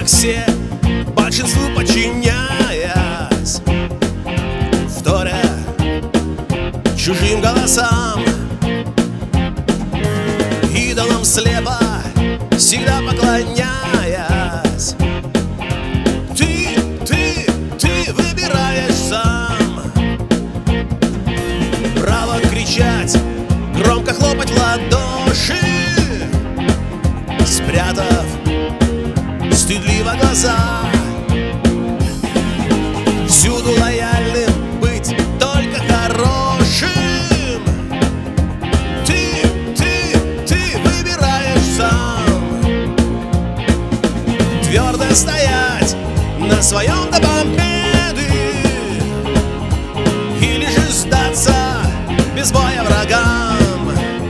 как все, большинству подчиняясь, вторя чужим голосам, идолам слепо всегда поклоняясь. Ты выбираешь сам право кричать, громко хлопать в ладоши, спрятав стыдливо глаза. Всюду лояльным быть, только хорошим. Ты выбираешь сам. Твердо стоять на своем до победы, или же сдаться без боя врагам.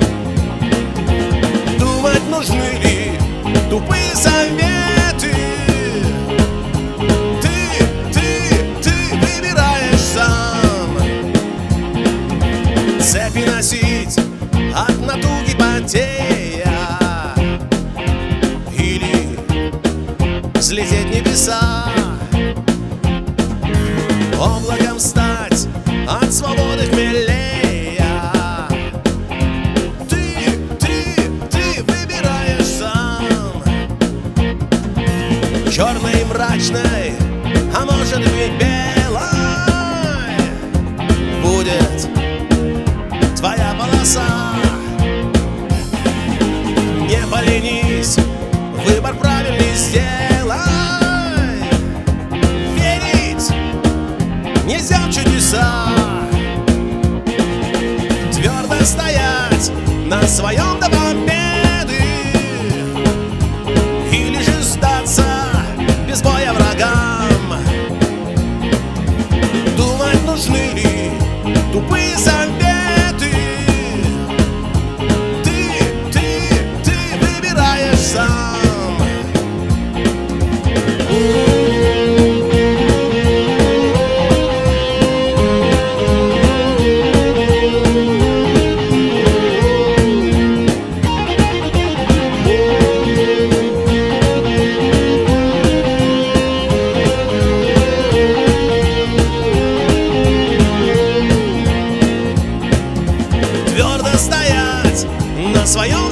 Думать, нужны ли тупые советы. Ты выбираешь сам. Цепи носить от натуги потея, или взлететь в небеса, облаком стать от свободы хмелея. Ты выбираешь сам. Черной и мрачной, а может быть белой, будет твоя полоса. Не поленись, выбор правильный сделай. Верить нельзя в чудеса. Твердо стоять на своем до победы, или же сдаться без боя врагам. Думать, нужны ли тупые советы. Ты выбираешь сам. Твердо стоять на своем